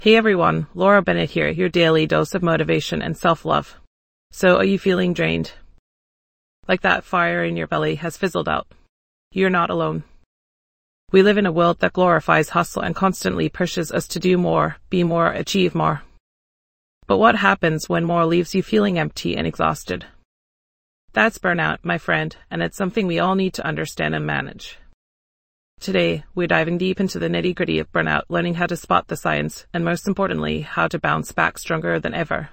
Hey everyone, Laura Bennett here, your daily dose of motivation and self-love. So are you feeling drained? Like that fire in your belly has fizzled out? You're not alone. We live in a world that glorifies hustle and constantly pushes us to do more, be more, achieve more. But what happens when more leaves you feeling empty and exhausted? That's burnout, my friend, and it's something we all need to understand and manage. Today, we're diving deep into the nitty-gritty of burnout, learning how to spot the signs, and most importantly, how to bounce back stronger than ever.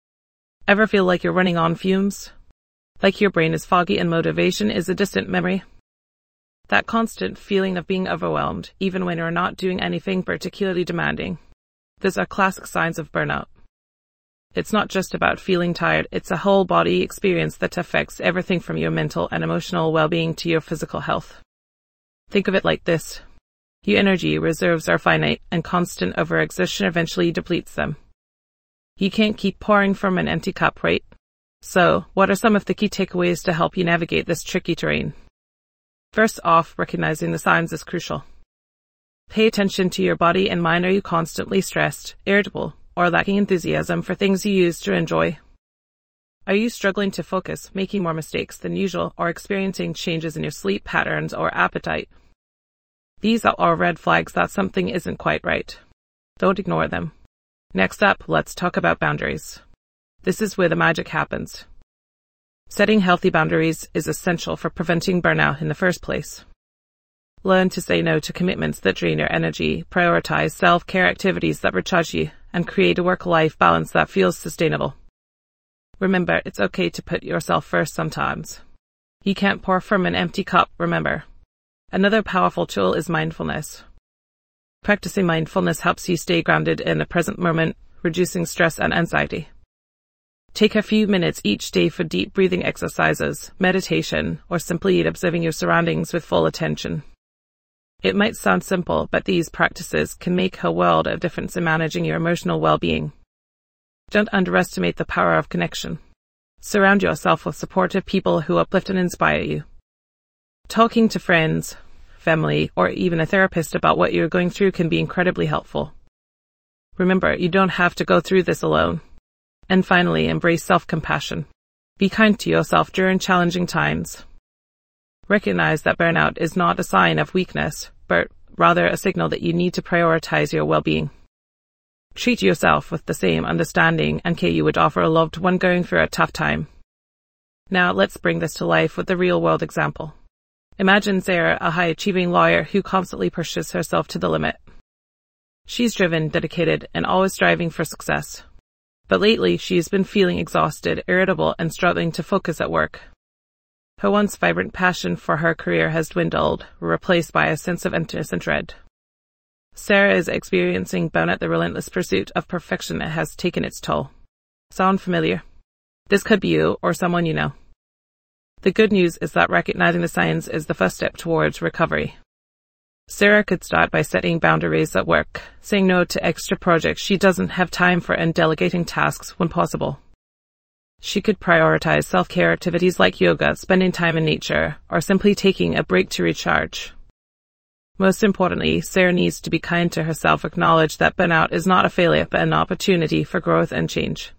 Ever feel like you're running on fumes? Like your brain is foggy and motivation is a distant memory? That constant feeling of being overwhelmed, even when you're not doing anything particularly demanding. Those are classic signs of burnout. It's not just about feeling tired, it's a whole body experience that affects everything from your mental and emotional well-being to your physical health. Think of it like this. Your energy reserves are finite, and constant overexertion eventually depletes them. You can't keep pouring from an empty cup, right? So, what are some of the key takeaways to help you navigate this tricky terrain? First off, recognizing the signs is crucial. Pay attention to your body and mind. Are you constantly stressed, irritable, or lacking enthusiasm for things you used to enjoy? Are you struggling to focus, making more mistakes than usual, or experiencing changes in your sleep patterns or appetite? These are all red flags that something isn't quite right. Don't ignore them. Next up, let's talk about boundaries. This is where the magic happens. Setting healthy boundaries is essential for preventing burnout in the first place. Learn to say no to commitments that drain your energy, prioritize self-care activities that recharge you, and create a work-life balance that feels sustainable. Remember, it's okay to put yourself first sometimes. You can't pour from an empty cup, remember. Another powerful tool is mindfulness. Practicing mindfulness helps you stay grounded in the present moment, reducing stress and anxiety. Take a few minutes each day for deep breathing exercises, meditation, or simply observing your surroundings with full attention. It might sound simple, but these practices can make a world of difference in managing your emotional well-being. Don't underestimate the power of connection. Surround yourself with supportive people who uplift and inspire you. Talking to friends, family, or even a therapist about what you're going through can be incredibly helpful. Remember, you don't have to go through this alone. And finally, embrace self-compassion. Be kind to yourself during challenging times. Recognize that burnout is not a sign of weakness, but rather a signal that you need to prioritize your well-being. Treat yourself with the same understanding and care you would offer a loved one going through a tough time. Now let's bring this to life with a real-world example. Imagine Sarah, a high-achieving lawyer who constantly pushes herself to the limit. She's driven, dedicated, and always striving for success. But lately, she's been feeling exhausted, irritable, and struggling to focus at work. Her once vibrant passion for her career has dwindled, replaced by a sense of emptiness and dread. Sarah is experiencing burnout. The relentless pursuit of perfection has taken its toll. Sound familiar? This could be you or someone you know. The good news is that recognizing the signs is the first step towards recovery. Sarah could start by setting boundaries at work, saying no to extra projects she doesn't have time for and delegating tasks when possible. She could prioritize self-care activities like yoga, spending time in nature, or simply taking a break to recharge. Most importantly, Sarah needs to be kind to herself, acknowledge that burnout is not a failure but an opportunity for growth and change.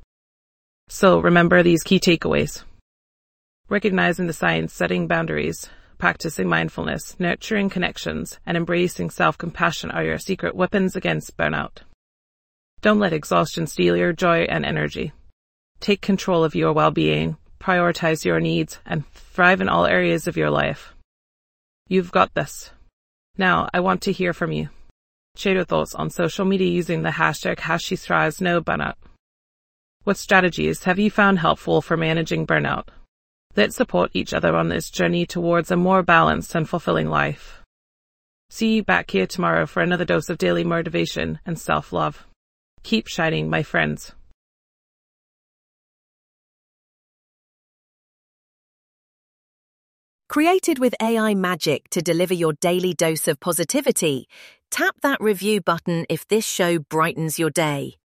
So remember these key takeaways. Recognizing the signs, setting boundaries, practicing mindfulness, nurturing connections, and embracing self-compassion are your secret weapons against burnout. Don't let exhaustion steal your joy and energy. Take control of your well-being, prioritize your needs, and thrive in all areas of your life. You've got this. Now, I want to hear from you. Share your thoughts on social media using the hashtag #HashSheThrives.NoBurnout. What strategies have you found helpful for managing burnout? Let's support each other on this journey towards a more balanced and fulfilling life. See you back here tomorrow for another dose of daily motivation and self-love. Keep shining, my friends. Created with AI magic to deliver your daily dose of positivity, tap that review button if this show brightens your day.